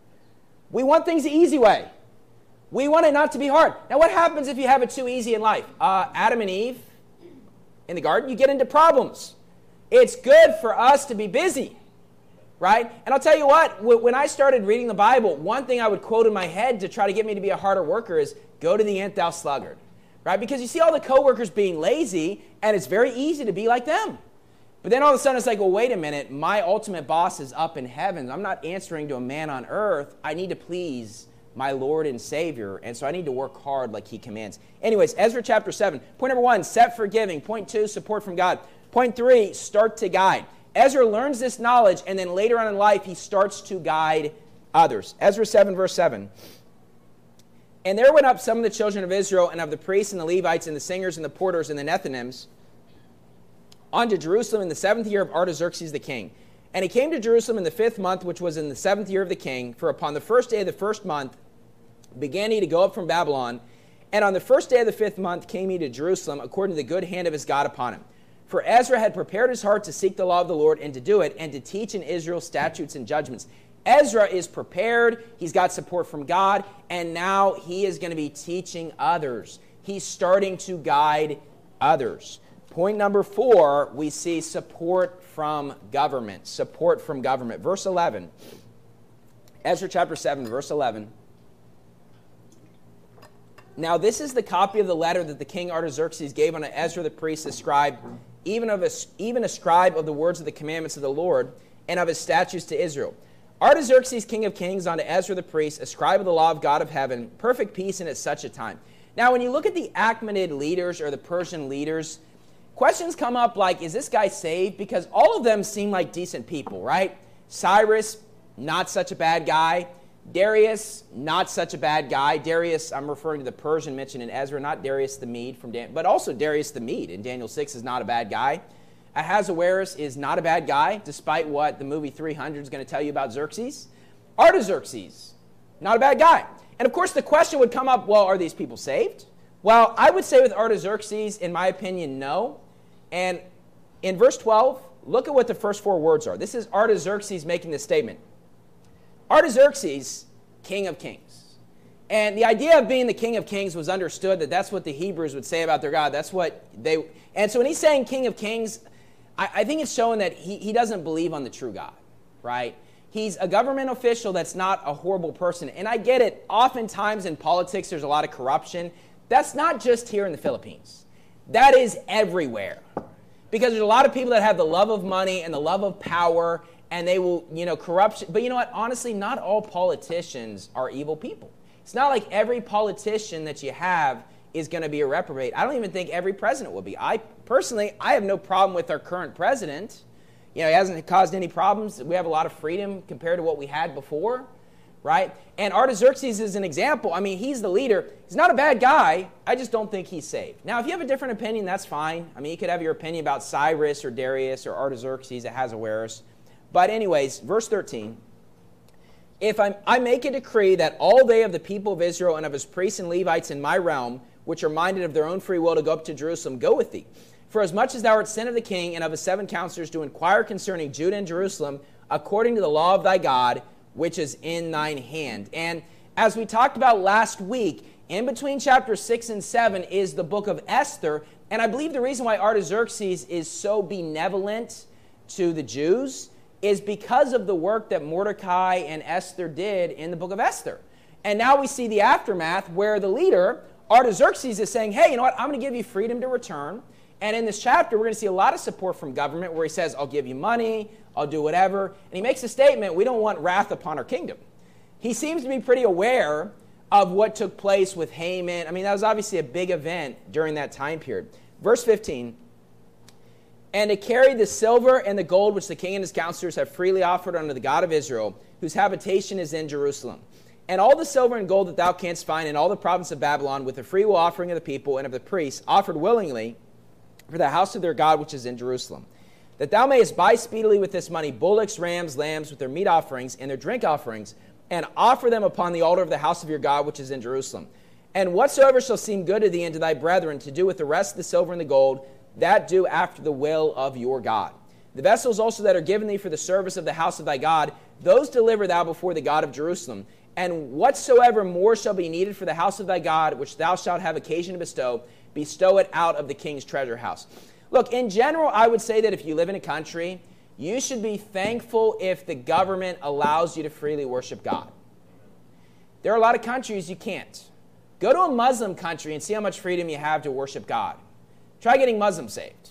S1: We want things the easy way. We want it not to be hard. Now, what happens if you have it too easy in life? Uh, Adam and Eve in the garden, you get into problems. It's good for us to be busy, right? And I'll tell you what, when I started reading the Bible, one thing I would quote in my head to try to get me to be a harder worker is, go to the ant, thou sluggard, right? Because you see all the coworkers being lazy, and it's very easy to be like them. But then all of a sudden it's like, well, wait a minute. My ultimate boss is up in heaven. I'm not answering to a man on earth. I need to please my Lord and Savior, and so I need to work hard like he commands. Anyways, Ezra chapter seven. Point number one, set for giving. Point two, support from God. Point three, start to guide. Ezra learns this knowledge, and then later on in life, he starts to guide others. Ezra seven, verse seven. And there went up some of the children of Israel, and of the priests and the Levites and the singers and the porters and the Nethinims, unto Jerusalem in the seventh year of Artaxerxes the king. And he came to Jerusalem in the fifth month, which was in the seventh year of the king. For upon the first day of the first month began he to go up from Babylon. And on the first day of the fifth month came he to Jerusalem, according to the good hand of his God upon him. For Ezra had prepared his heart to seek the law of the Lord and to do it, and to teach in Israel statutes and judgments. Ezra is prepared. He's got support from God. And now he is going to be teaching others. He's starting to guide others. Point number four, we see support from government. Support from government. Verse eleven. Ezra chapter seven, verse eleven. Now this is the copy of the letter that the king Artaxerxes gave unto Ezra the priest, the scribe, even, of a, even a scribe of the words of the commandments of the Lord, and of his statutes to Israel. Artaxerxes, king of kings, unto Ezra the priest, a scribe of the law of God of heaven, perfect peace in at such a time. Now when you look at the Achaemenid leaders or the Persian leaders, questions come up like, is this guy saved? Because all of them seem like decent people, right? Cyrus, not such a bad guy. Darius, not such a bad guy. Darius, I'm referring to the Persian mentioned in Ezra, not Darius the Mede, from Dan- but also Darius the Mede in Daniel six is not a bad guy. Ahasuerus is not a bad guy, despite what the movie three hundred is going to tell you about Xerxes. Artaxerxes, not a bad guy. And of course the question would come up, well, are these people saved? Well, I would say with Artaxerxes, in my opinion, no. And in verse twelve, look at what the first four words are. This is Artaxerxes making this statement. Artaxerxes, king of kings. And the idea of being the king of kings was understood that that's what the Hebrews would say about their God. That's what they... And so when he's saying king of kings, I, I think it's showing that he, he doesn't believe on the true God, right? He's a government official that's not a horrible person. And I get it. Oftentimes in politics, there's a lot of corruption. That's not just here in the Philippines. That is everywhere. Because there's a lot of people that have the love of money and the love of power, and they will, you know, corruption. But you know what? Honestly, not all politicians are evil people. It's not like every politician that you have is going to be a reprobate. I don't even think every president will be. I personally, I have no problem with our current president. You know, he hasn't caused any problems. We have a lot of freedom compared to what we had before, right? And Artaxerxes is an example. I mean, he's the leader. He's not a bad guy. I just don't think he's saved. Now, if you have a different opinion, that's fine. I mean, you could have your opinion about Cyrus or Darius or Artaxerxes, Ahasuerus. But anyways, verse thirteen. if I'm, I make a decree that all they of the people of Israel and of his priests and Levites in my realm, which are minded of their own free will to go up to Jerusalem, go with thee. For as much as thou art sent of the king and of his seven counselors to inquire concerning Judah and Jerusalem, according to the law of thy God, which is in thine hand. And as we talked about last week, in between chapters six and seven is the book of Esther. And I believe the reason why Artaxerxes is so benevolent to the Jews is because of the work that Mordecai and Esther did in the book of Esther. And now we see the aftermath where the leader, Artaxerxes, is saying, hey, you know what, I'm going to give you freedom to return. And in this chapter, we're going to see a lot of support from government where he says, I'll give you money, I'll do whatever. And he makes a statement, we don't want wrath upon our kingdom. He seems to be pretty aware of what took place with Haman. I mean, that was obviously a big event during that time period. Verse fifteen, and to carry the silver and the gold which the king and his counselors have freely offered unto the God of Israel, whose habitation is in Jerusalem. And all the silver and gold that thou canst find in all the province of Babylon, with the free will offering of the people and of the priests, offered willingly for the house of their God which is in Jerusalem. That thou mayest buy speedily with this money bullocks, rams, lambs, with their meat offerings and their drink offerings, and offer them upon the altar of the house of your God which is in Jerusalem. And whatsoever shall seem good to thee and to thy brethren, to do with the rest of the silver and the gold, that do after the will of your God. The vessels also that are given thee for the service of the house of thy God, those deliver thou before the God of Jerusalem. And whatsoever more shall be needed for the house of thy God, which thou shalt have occasion to bestow, bestow it out of the king's treasure house. Look, in general, I would say that if you live in a country, you should be thankful if the government allows you to freely worship God. There are a lot of countries you can't. Go to a Muslim country and see how much freedom you have to worship God. Try getting Muslims saved.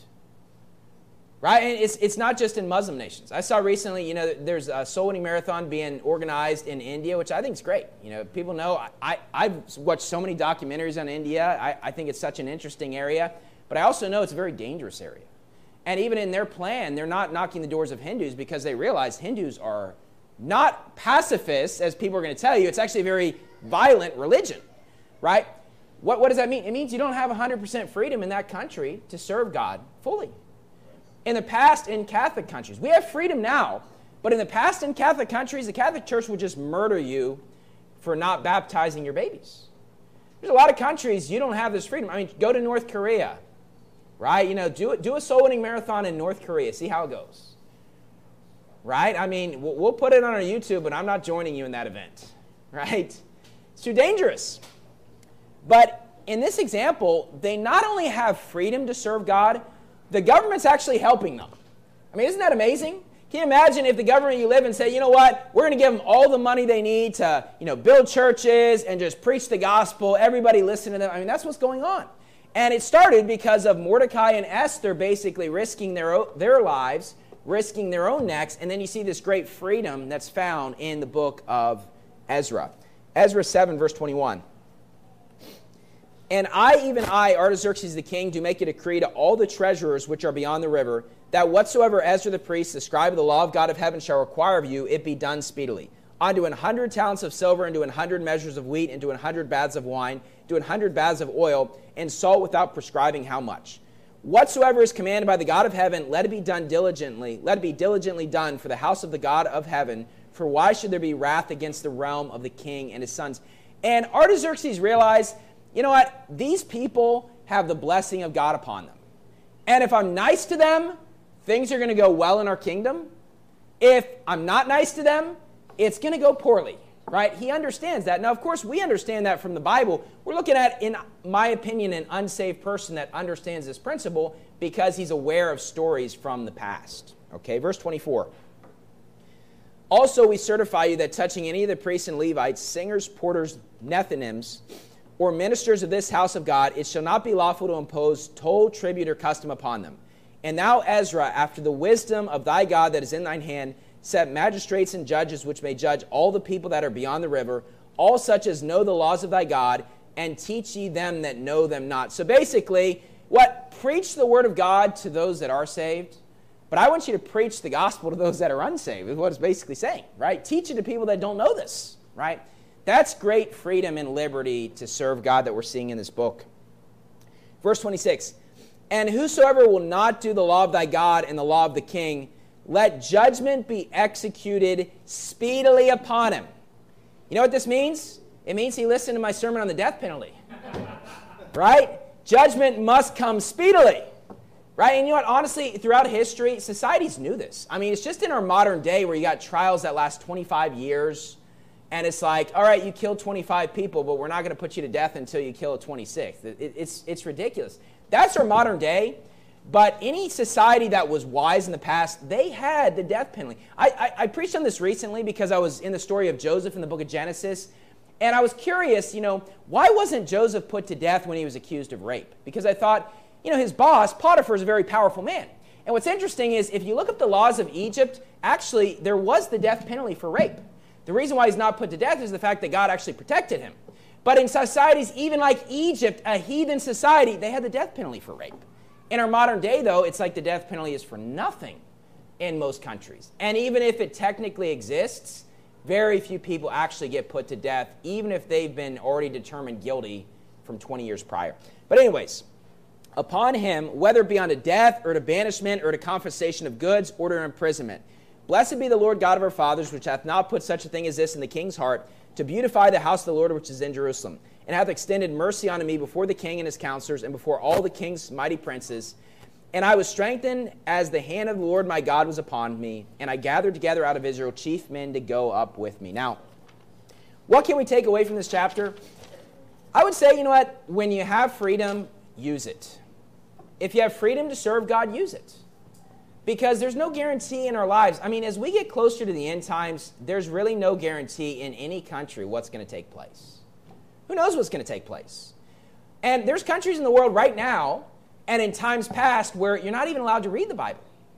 S1: Right? And it's, it's not just in Muslim nations. I saw recently, you know, there's a soul winning marathon being organized in India, which I think is great. You know, people know, I, I've watched so many documentaries on India. I, I think it's such an interesting area. But I also know it's a very dangerous area. And even in their plan, they're not knocking the doors of Hindus because they realize Hindus are not pacifists, as people are going to tell you. It's actually a very violent religion, right? What, what does that mean? It means you don't have one hundred percent freedom in that country to serve God fully. In the past, in Catholic countries, we have freedom now, but in the past, in Catholic countries, the Catholic Church would just murder you for not baptizing your babies. There's a lot of countries you don't have this freedom. I mean, go to North Korea, right? You know, do, do a soul-winning marathon in North Korea. See how it goes, right? I mean, we'll, we'll put it on our YouTube, but I'm not joining you in that event, right? It's too dangerous. But in this example, they not only have freedom to serve God, the government's actually helping them. I mean, isn't that amazing? Can you imagine if the government you live in say, you know what, we're going to give them all the money they need to, you know, build churches and just preach the gospel, everybody listen to them. I mean, that's what's going on. And it started because of Mordecai and Esther basically risking their, their lives, risking their own necks, and then you see this great freedom that's found in the book of Ezra. Ezra seven, verse twenty-one. And I, even I, Artaxerxes the king, do make a decree to all the treasurers which are beyond the river, that whatsoever Ezra the priest, the scribe of the law of God of heaven, shall require of you, it be done speedily. Unto an hundred talents of silver, and to an hundred measures of wheat, and to an hundred baths of wine, to an hundred baths of oil, and salt without prescribing how much. Whatsoever is commanded by the God of heaven, let it be done diligently, let it be diligently done for the house of the God of heaven, for why should there be wrath against the realm of the king and his sons? And Artaxerxes realized, you know what? These people have the blessing of God upon them. And if I'm nice to them, things are going to go well in our kingdom. If I'm not nice to them, it's going to go poorly, right? He understands that. Now, of course, we understand that from the Bible. We're looking at, in my opinion, an unsaved person that understands this principle because he's aware of stories from the past. Okay, verse twenty-four. Also, we certify you that touching any of the priests and Levites, singers, porters, Nethinims, or ministers of this house of God, it shall not be lawful to impose toll, tribute, or custom upon them. And thou, Ezra, after the wisdom of thy God that is in thine hand, set magistrates and judges which may judge all the people that are beyond the river, all such as know the laws of thy God, and teach ye them that know them not. So basically, what? Preach the word of God to those that are saved, but I want you to preach the gospel to those that are unsaved, is what it's basically saying, right? Teach it to people that don't know this, right? That's great freedom and liberty to serve God that we're seeing in this book. Verse twenty-six, and whosoever will not do the law of thy God and the law of the king, let judgment be executed speedily upon him. You know what this means? It means he listened to my sermon on the death penalty. Right? Judgment must come speedily. Right? And you know what? Honestly, throughout history, societies knew this. I mean, it's just in our modern day where you got trials that last twenty-five years, and it's like, all right, you killed twenty-five people, but we're not going to put you to death until you kill a twenty-sixth. It, it, it's, it's ridiculous. That's our modern day. But any society that was wise in the past, they had the death penalty. I, I, I preached on this recently because I was in the story of Joseph in the book of Genesis. And I was curious, you know, why wasn't Joseph put to death when he was accused of rape? Because I thought, you know, his boss, Potiphar, is a very powerful man. And what's interesting is if you look up the laws of Egypt, actually, there was the death penalty for rape. The reason why he's not put to death is the fact that God actually protected him. But in societies, even like Egypt, a heathen society, they had the death penalty for rape. In our modern day, though, it's like the death penalty is for nothing in most countries. And even if it technically exists, very few people actually get put to death, even if they've been already determined guilty from twenty years prior. But anyways, upon him, whether it be unto death, or to banishment, or to confiscation of goods, or to imprisonment. Blessed be the Lord God of our fathers, which hath not put such a thing as this in the king's heart, to beautify the house of the Lord which is in Jerusalem, and hath extended mercy unto me before the king and his counselors, and before all the king's mighty princes. And I was strengthened as the hand of the Lord my God was upon me, and I gathered together out of Israel chief men to go up with me. Now, what can we take away from this chapter? I would say, you know what? When you have freedom, use it. If you have freedom to serve God, use it. Because there's no guarantee in our lives. I mean, as we get closer to the end times, there's really no guarantee in any country what's going to take place. Who knows what's going to take place? And there's countries in the world right now and in times past where you're not even allowed to read the Bible.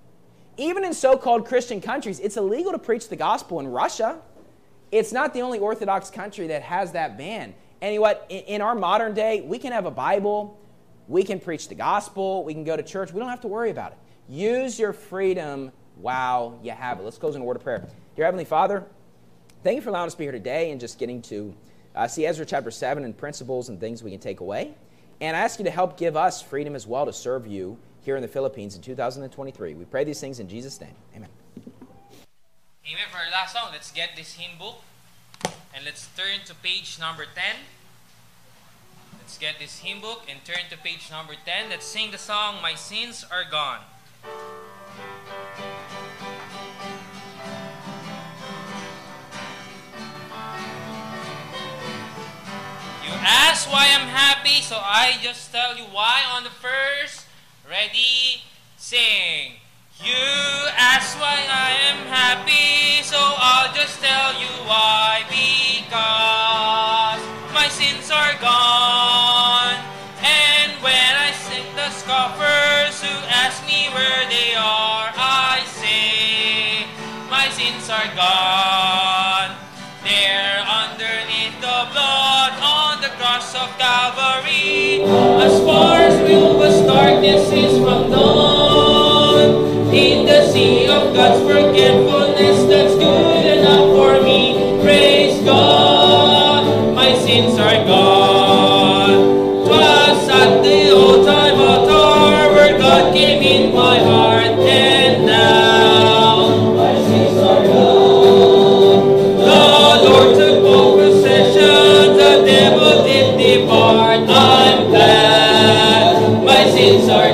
S1: Even in so-called Christian countries, it's illegal to preach the gospel. In Russia, it's not the only Orthodox country that has that ban. And you know what? In, in our modern day, we can have a Bible, we can preach the gospel, we can go to church. We don't have to worry about it. Use your freedom while you have it. Let's close in a word of prayer. Dear Heavenly Father, thank you for allowing us to be here today and just getting to uh, see Ezra chapter seven and principles and things we can take away. And I ask you to help give us freedom as well to serve you here in the Philippines in two thousand twenty-three. We pray these things in Jesus' name. Amen.
S2: Amen. For our last song, let's get this hymn book and let's turn to page number ten. Let's get this hymn book and turn to page number ten. Let's sing the song, My Sins Are Gone. You ask why I'm happy, so I just tell you why on the first. Ready, sing. You ask why I am happy, so I'll just tell you why. Because my sins are gone. And when I sing the scoffers who ask me where they are, I say, my sins are gone. They're underneath the blood on the cross of Calvary. As far as Wilbur's darkness is from dawn, in the sea of God's forgetfulness, that's good enough for me. Praise God, my sins are gone. 'Twas at the old time altar where God came in my heart, and now my sins are gone. The Lord took full possession, the devil did depart. I'm glad my sins are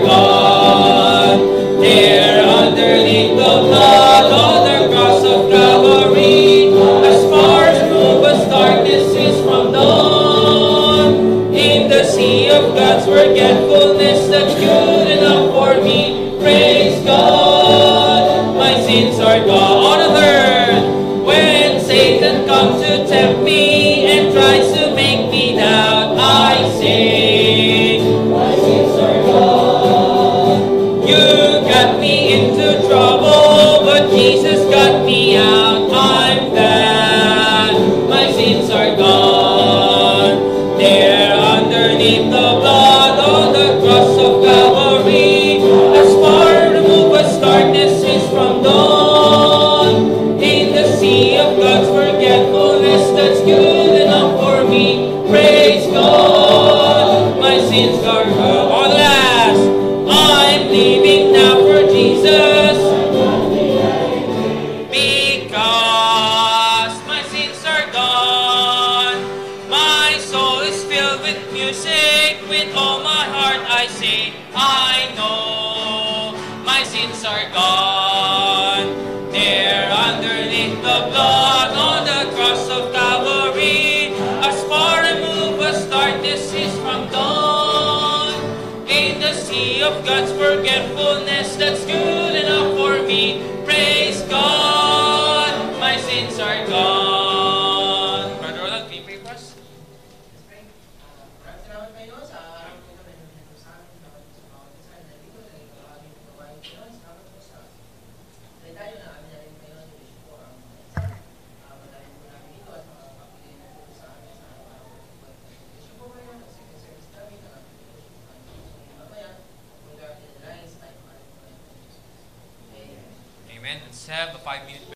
S2: gone. They're underneath the blood on the cross of Calvary. As far as Rubus darkness is from dawn, in the sea of God's forgetfulness, that's good enough for me. Praise God, my sins are gone. On the third, when Satan comes to tempt me and tries to make me doubt, I say, my sins are gone. You got me into trouble, but Jesus got me out. I'm glad my sins are gone. They're underneath the blood on the cross of Calvary. As far removed as darkness is from dawn, in the sea of God's forgetfulness, that's good enough for me. Praise God, my sins are gone. On last, I'm living now for Jesus, because my sins are gone. I know my sins are gone. There underneath the blood on the cross of Calvary, as far removed as darkness is from dawn. In the sea of God's forgetfulness, that's good enough for me. Praise God, my sins are gone. Brother Roland, can you pray for us?
S4: Maraming salamat kayo sa araw ko ito na hinahintay sa amin. Salamat po sa bawat isa na nandito na ito ang aming gawain kayo. Salamat po sa tayo na amin na rin kayo sa wish po ang isa. Madalhin po namin ito at mga kapilin na po sa amin sa araw-araw po ito. Wish po kayo ng second service namin na amin po sa mga mamaya. Kung gawin nila lines, tayo maraming po na ito. Amen.
S2: Amen. Let's have a five minute